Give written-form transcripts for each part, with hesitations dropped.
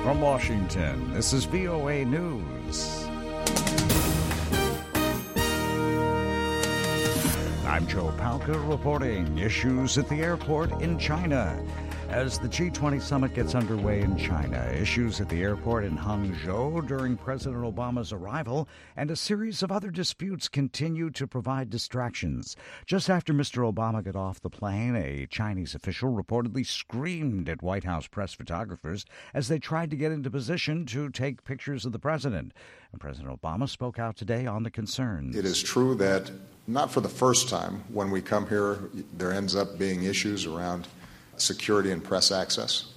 From Washington, this is VOA News. I'm Joe Palca reporting issues at the airport in China. As the G20 summit gets underway in China, issues at the airport in Hangzhou during President Obama's arrival and a series of other disputes continue to provide distractions. Just after Mr. Obama got off the plane, a Chinese official reportedly screamed at White House press photographers as they tried to get into position to take pictures of the president. And President Obama spoke out today on the concerns. It is true that not for the first time when we come here, there ends up being issues around security and press access.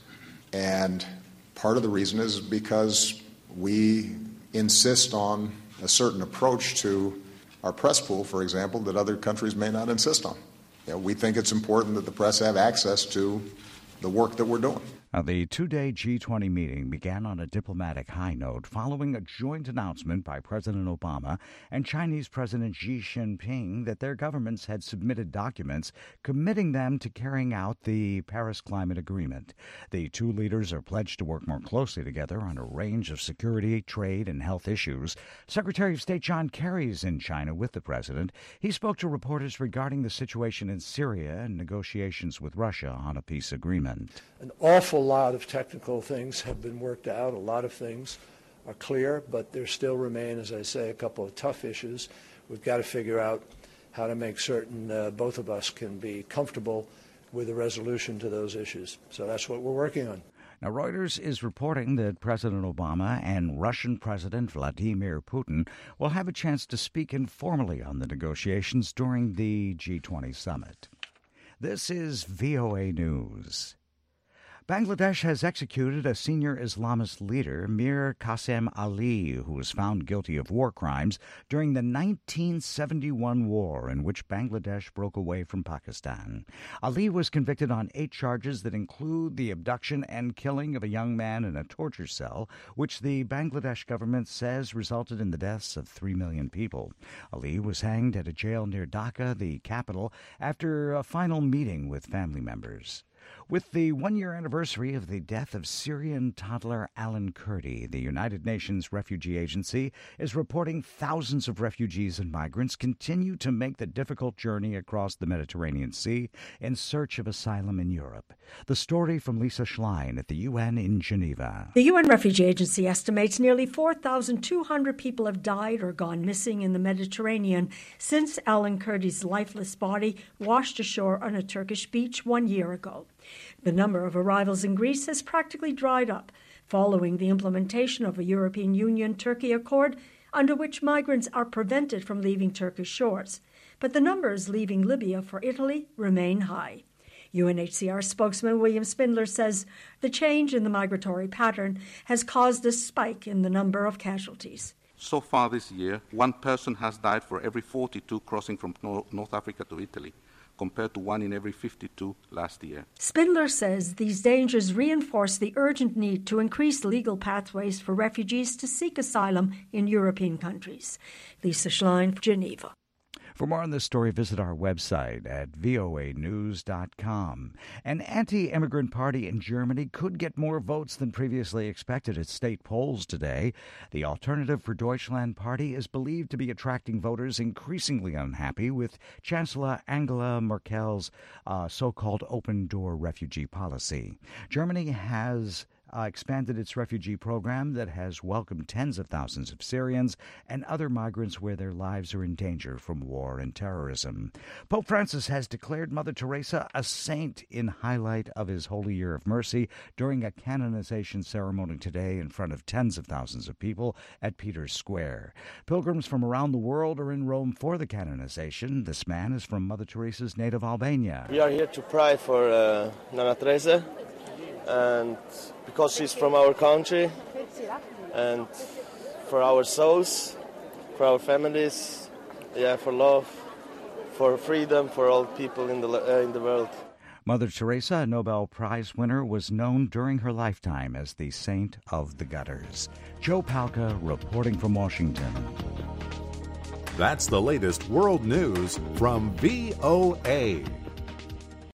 And part of the reason is because we insist on a certain approach to our press pool, for example, that other countries may not insist on. We think it's important that the press have access to the work that we're doing. Now, the two-day G20 meeting began on a diplomatic high note following a joint announcement by President Obama and Chinese President Xi Jinping that their governments had submitted documents committing them to carrying out the Paris Climate Agreement. The two leaders are pledged to work more closely together on a range of security, trade, and health issues. Secretary of State John Kerry is in China with the president. He spoke to reporters regarding the situation in Syria and negotiations with Russia on a peace agreement. An awful lot of technical things have been worked out. A lot of things are clear, but there still remain, as I say, a couple of tough issues. We've got to figure out how to make certain both of us can be comfortable with a resolution to those issues. So that's what we're working on. Now, Reuters is reporting that President Obama and Russian President Vladimir Putin will have a chance to speak informally on the negotiations during the G20 summit. This is VOA News. Bangladesh has executed a senior Islamist leader, Mir Qasem Ali, who was found guilty of war crimes during the 1971 war in which Bangladesh broke away from Pakistan. Ali was convicted on 8 charges that include the abduction and killing of a young man in a torture cell, which the Bangladesh government says resulted in the deaths of 3 million people. Ali was hanged at a jail near Dhaka, the capital, after a final meeting with family members. With the one-year anniversary of the death of Syrian toddler Alan Kurdi, the United Nations Refugee Agency is reporting thousands of refugees and migrants continue to make the difficult journey across the Mediterranean Sea in search of asylum in Europe. The story from Lisa Schlein at the UN in Geneva. The UN Refugee Agency estimates nearly 4,200 people have died or gone missing in the Mediterranean since Alan Kurdi's lifeless body washed ashore on a Turkish beach 1 year ago. The number of arrivals in Greece has practically dried up following the implementation of a European Union-Turkey accord under which migrants are prevented from leaving Turkish shores. But the numbers leaving Libya for Italy remain high. UNHCR spokesman William Spindler says the change in the migratory pattern has caused a spike in the number of casualties. So far this year, 1 person has died for every 42 crossing from North Africa to Italy, compared to 1 in every 52 last year. Spindler says these dangers reinforce the urgent need to increase legal pathways for refugees to seek asylum in European countries. Lisa Schlein, Geneva. For more on this story, visit our website at voanews.com. An anti-immigrant party in Germany could get more votes than previously expected at state polls today. The Alternative for Deutschland party is believed to be attracting voters increasingly unhappy with Chancellor Angela Merkel's so-called open-door refugee policy. Germany has expanded its refugee program that has welcomed tens of thousands of Syrians and other migrants where their lives are in danger from war and terrorism. Pope Francis has declared Mother Teresa a saint in highlight of his Holy Year of Mercy during a canonization ceremony today in front of tens of thousands of people at Peter's Square. Pilgrims from around the world are in Rome for the canonization. This man is from Mother Teresa's native Albania. We are here to pray for Nana Teresa, and because she's from our country, and for our souls, for our families, for love, for freedom, for all people in the world. Mother Teresa, a Nobel Prize winner, was known during her lifetime as the Saint of the Gutters. Joe Palca reporting from Washington. That's the latest world news from VOA.